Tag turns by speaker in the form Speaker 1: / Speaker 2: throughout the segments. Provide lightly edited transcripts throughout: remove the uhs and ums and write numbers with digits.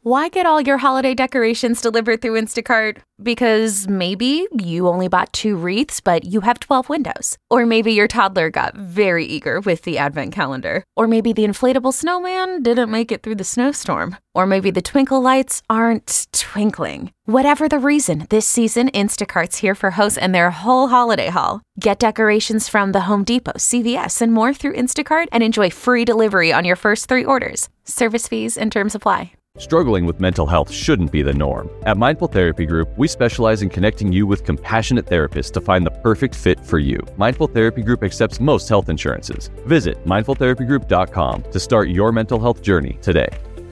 Speaker 1: Why get all your holiday decorations delivered through Instacart? Because maybe you only bought 2 wreaths, but you have 12 windows. Or maybe your toddler got very eager with the advent calendar. Or maybe the inflatable snowman didn't make it through the snowstorm. Or maybe the twinkle lights aren't twinkling. Whatever the reason, this season, Instacart's here for hosts and their whole holiday haul. Get decorations from the Home Depot, CVS, and more through Instacart and enjoy free delivery on your first 3 orders. Service fees and terms apply.
Speaker 2: Struggling with mental health shouldn't be the norm. At Mindful Therapy Group, we specialize in connecting you with compassionate therapists to find the perfect fit for you. Mindful Therapy Group accepts most health insurances. Visit mindfultherapygroup.com to start your mental health journey today.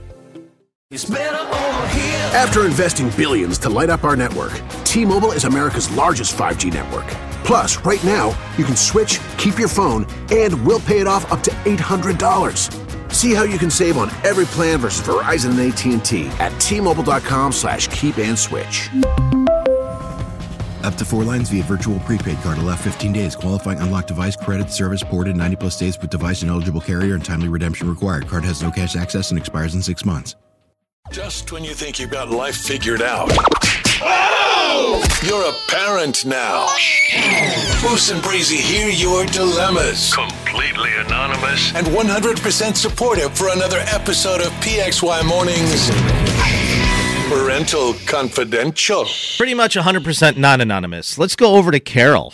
Speaker 3: After investing billions to light up our network, T-Mobile is America's largest 5G network. Plus, right now, you can switch, keep your phone, and we'll pay it off up to $800. See how you can save on every plan versus Verizon and AT&T at T-Mobile.com/keep-and-switch.
Speaker 4: Up to 4 lines via virtual prepaid card. Allow 15 days. Qualifying unlocked device credit service ported 90-plus days with device and eligible carrier and timely redemption required. Card has no cash access and expires in 6 months.
Speaker 5: Just when you think you've got life figured out. You're a parent now. Moose and Breezy hear your dilemmas.
Speaker 6: Completely anonymous.
Speaker 5: And 100% supportive for another episode of PXY Mornings Parental Confidential.
Speaker 7: Pretty much 100% non-anonymous. Let's go over to Carol.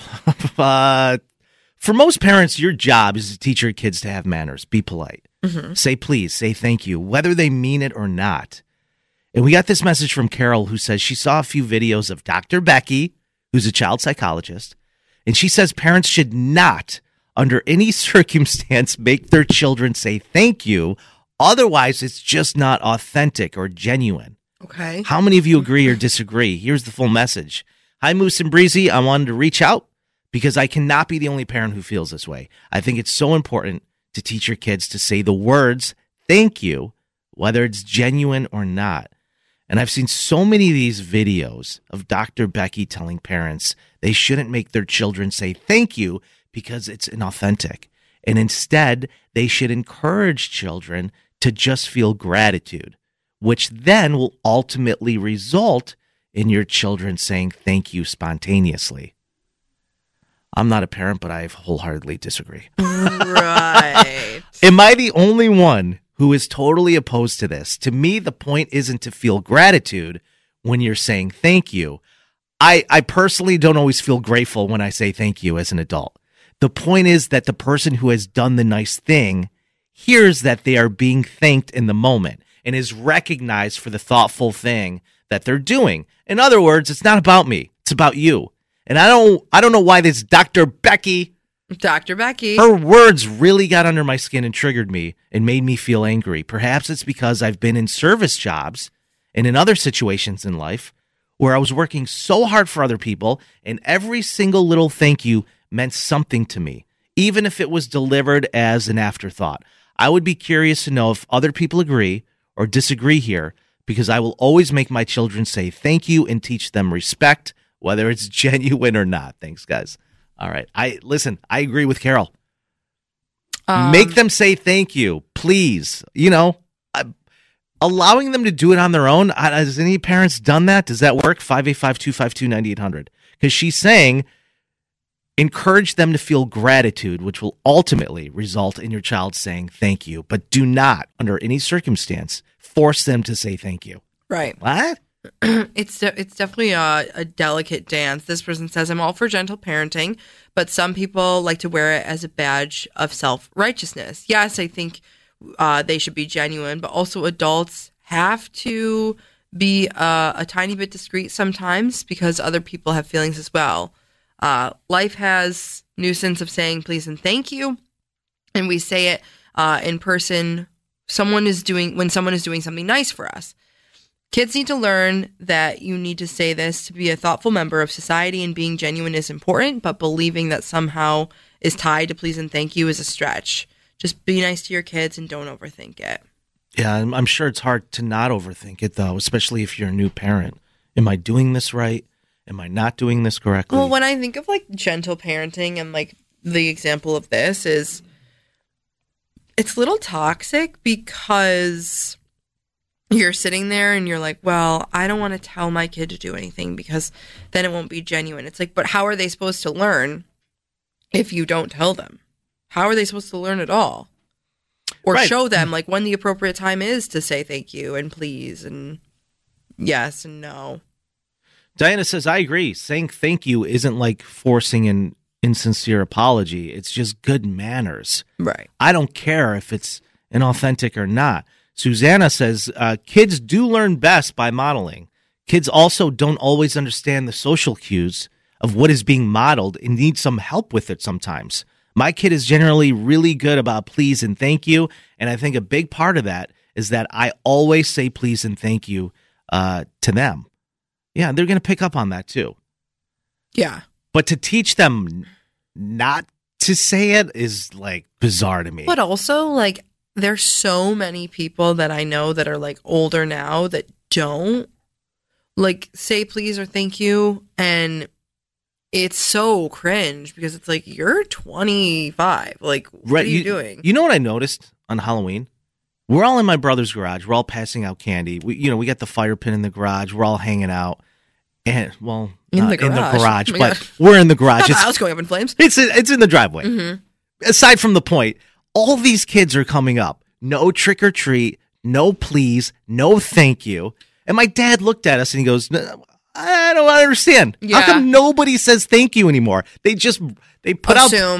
Speaker 7: For most parents, your job is to teach your kids to have manners. Be polite. Mm-hmm. Say please. Say thank you, whether they mean it or not. And we got this message from Carol, who says she saw a few videos of Dr. Becky, who's a child psychologist, and she says parents should not, under any circumstance, make their children say thank you. Otherwise, it's just not authentic or genuine.
Speaker 8: Okay.
Speaker 7: How many of you agree or disagree? Here's the full message. Hi, Moose and Breezy. I wanted to reach out because I cannot be the only parent who feels this way. I think it's so important to teach your kids to say the words thank you, whether it's genuine or not. And I've seen so many of these videos of Dr. Becky telling parents they shouldn't make their children say thank you because it's inauthentic. And instead, they should encourage children to just feel gratitude, which then will ultimately result in your children saying thank you spontaneously. I'm not a parent, but I wholeheartedly disagree.
Speaker 8: Right.
Speaker 7: Am I the only one who is totally opposed to this? To me, the point isn't to feel gratitude when you're saying thank you. I personally don't always feel grateful when I say thank you as an adult. The point is that the person who has done the nice thing hears that they are being thanked in the moment and is recognized for the thoughtful thing that they're doing. In other words, it's not about me. It's about you. And I don't know why this Dr. Becky, her words really got under my skin and triggered me and made me feel angry. Perhaps it's because I've been in service jobs and in other situations in life where I was working so hard for other people, and every single little thank you meant something to me, even if it was delivered as an afterthought. I would be curious to know if other people agree or disagree here, because I will always make my children say thank you and teach them respect, whether it's genuine or not. Thanks, guys. All right. I agree with Carol. Make them say thank you, please. Allowing them to do it on their own. Has any parents done that? Does that work? 585-252-9800. Because she's saying encourage them to feel gratitude, which will ultimately result in your child saying thank you. But do not, under any circumstance, force them to say thank you.
Speaker 8: Right.
Speaker 7: What?
Speaker 8: It's definitely a delicate dance. This person says, I'm all for gentle parenting, but some people like to wear it as a badge of self-righteousness. Yes, I think they should be genuine, but also adults have to be a tiny bit discreet sometimes because other people have feelings as well. Life has nuisance of saying please and thank you, and we say it in person. When someone is doing something nice for us. Kids need to learn that you need to say this to be a thoughtful member of society, and being genuine is important, but believing that somehow is tied to please and thank you is a stretch. Just be nice to your kids and don't overthink it.
Speaker 7: Yeah, I'm sure it's hard to not overthink it, though, especially if you're a new parent. Am I doing this right? Am I not doing this correctly?
Speaker 8: Well, when I think of like gentle parenting and like the example of this is, it's a little toxic because you're sitting there and you're like, well, I don't want to tell my kid to do anything because then it won't be genuine. It's like, but how are they supposed to learn if you don't tell them? How are they supposed to learn at all? Or show them like when the appropriate time is to say thank you and please and yes and no.
Speaker 7: Diana says, I agree. Saying thank you isn't like forcing an insincere apology. It's just good manners.
Speaker 8: Right.
Speaker 7: I don't care if it's inauthentic or not. Susanna says, kids do learn best by modeling. Kids also don't always understand the social cues of what is being modeled and need some help with it sometimes. My kid is generally really good about please and thank you, and I think a big part of that is that I always say please and thank you to them. Yeah, they're going to pick up on that too.
Speaker 8: Yeah.
Speaker 7: But to teach them not to say it is like bizarre to me.
Speaker 8: But also, like, there's so many people that I know that are like older now that don't like say please or thank you, and it's so cringe because it's like, you're 25. Like, what are you doing?
Speaker 7: You know what I noticed on Halloween? We're all in my brother's garage. We're all passing out candy. We got the fire pit in the garage. We're all hanging out. And, well,
Speaker 8: in the
Speaker 7: garage,
Speaker 8: oh
Speaker 7: but we're in the garage.
Speaker 8: Not the house going up in flames.
Speaker 7: It's in the driveway.
Speaker 8: Mm-hmm.
Speaker 7: Aside from the point, all these kids are coming up. No trick or treat, no please, no thank you. And my dad looked at us and he goes, I don't understand.
Speaker 8: Yeah.
Speaker 7: How come nobody says thank you anymore? They just put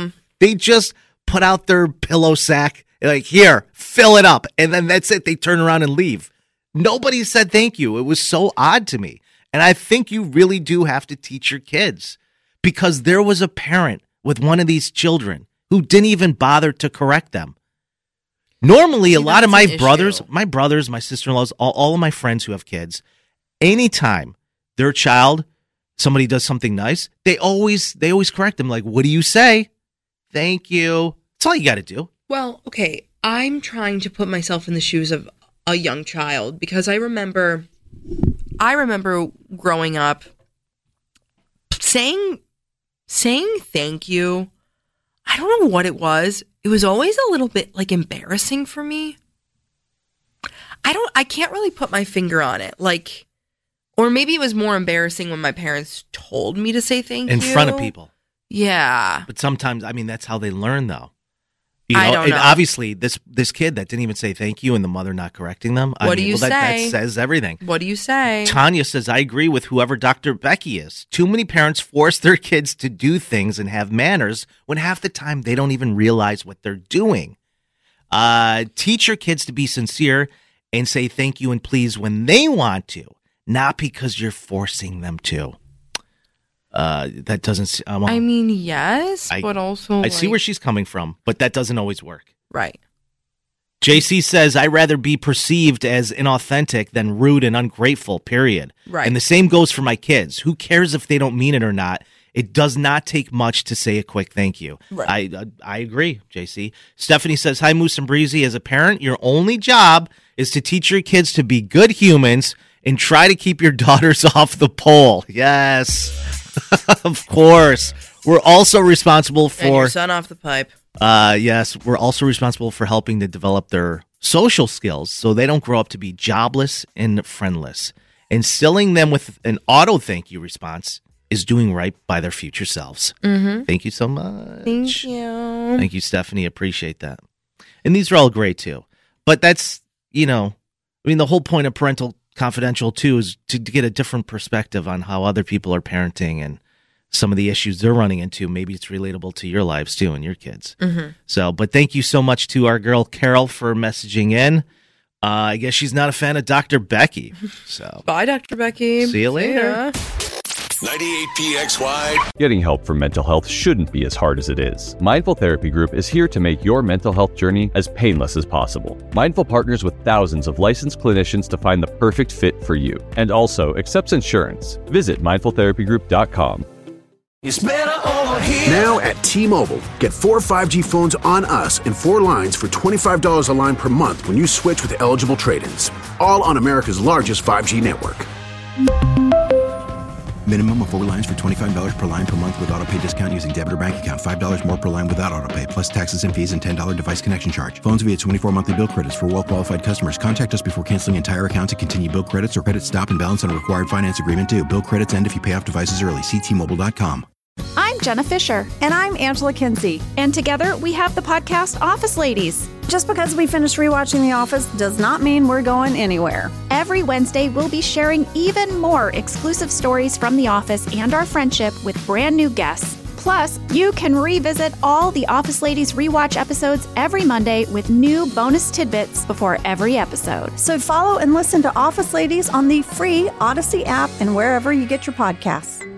Speaker 7: out their pillow sack, like, here, fill it up, and then that's it. They turn around and leave. Nobody said thank you. It was so odd to me. And I think you really do have to teach your kids, because there was a parent with one of these children who didn't even bother to correct them. Normally, a lot of my brothers, my sister-in-laws, all of my friends who have kids, anytime their child, somebody does something nice, they always correct them. Like, what do you say? Thank you. That's all you got to do.
Speaker 8: Well, okay, I'm trying to put myself in the shoes of a young child, because I remember growing up saying thank you. I don't know what it was. It was always a little bit like embarrassing for me. I can't really put my finger on it. Like, or maybe it was more embarrassing when my parents told me to say thank you.
Speaker 7: In front of people.
Speaker 8: Yeah.
Speaker 7: But sometimes, I mean, that's how they learn, though. You know,
Speaker 8: I don't know.
Speaker 7: Obviously, this kid that didn't even say thank you and the mother not correcting them.
Speaker 8: What do you say?
Speaker 7: That says everything.
Speaker 8: What do you say?
Speaker 7: Tanya says, I agree with whoever Dr. Becky is. Too many parents force their kids to do things and have manners when half the time they don't even realize what they're doing. Teach your kids to be sincere and say thank you and please when they want to, not because you're forcing them to. That doesn't.
Speaker 8: I mean, yes, but also
Speaker 7: I see where she's coming from, but that doesn't always work.
Speaker 8: Right.
Speaker 7: JC says, I'd rather be perceived as inauthentic than rude and ungrateful, period.
Speaker 8: Right.
Speaker 7: And the same goes for my kids. Who cares if they don't mean it or not? It does not take much to say a quick thank you.
Speaker 8: Right.
Speaker 7: I agree, JC. Stephanie says, hi, Moose and Breezy. As a parent, your only job is to teach your kids to be good humans and try to keep your daughters off the pole. Yes. Of course. We're also responsible for...
Speaker 8: And your son off the pipe.
Speaker 7: Yes, we're also responsible for helping to develop their social skills so they don't grow up to be jobless and friendless. Instilling them with an auto thank you response is doing right by their future selves.
Speaker 8: Mm-hmm.
Speaker 7: Thank you so much.
Speaker 8: Thank you.
Speaker 7: Thank you, Stephanie. Appreciate that. And these are all great, too. But that's, the whole point of Parental Confidential, too, is to get a different perspective on how other people are parenting and some of the issues they're running into. Maybe it's relatable to your lives, too, and your kids.
Speaker 8: Mm-hmm.
Speaker 7: So, but thank you so much to our girl, Carol, for messaging in. I guess she's not a fan of Dr. Becky. So,
Speaker 8: bye, Dr. Becky.
Speaker 7: See you later.
Speaker 5: 98PXY.
Speaker 2: Getting help for mental health shouldn't be as hard as it is. Mindful Therapy Group is here to make your mental health journey as painless as possible. Mindful partners with thousands of licensed clinicians to find the perfect fit for you, and also accepts insurance. Visit mindfultherapygroup.com.
Speaker 5: It's better over here.
Speaker 3: Now at T-Mobile, get 4 5G phones on us and 4 lines for $25 a line per month when you switch with eligible trade-ins. All on America's largest 5G network.
Speaker 4: Minimum of 4 lines for $25 per line per month with auto pay discount using debit or bank account. $5 more per line without auto pay, plus taxes and fees and $10 device connection charge. Phones via 24 monthly bill credits for well-qualified customers. Contact us before canceling entire account to continue bill credits or credit stop and balance on a required finance agreement due. Bill credits end if you pay off devices early. See T-Mobile.com.
Speaker 9: I'm Jenna Fisher.
Speaker 10: And I'm Angela Kinsey.
Speaker 9: And together we have the podcast Office Ladies.
Speaker 10: Just because we finished rewatching The Office does not mean we're going anywhere.
Speaker 9: Every Wednesday, we'll be sharing even more exclusive stories from The Office and our friendship with brand new guests. Plus, you can revisit all the Office Ladies rewatch episodes every Monday with new bonus tidbits before every episode.
Speaker 10: So follow and listen to Office Ladies on the free Odyssey app and wherever you get your podcasts.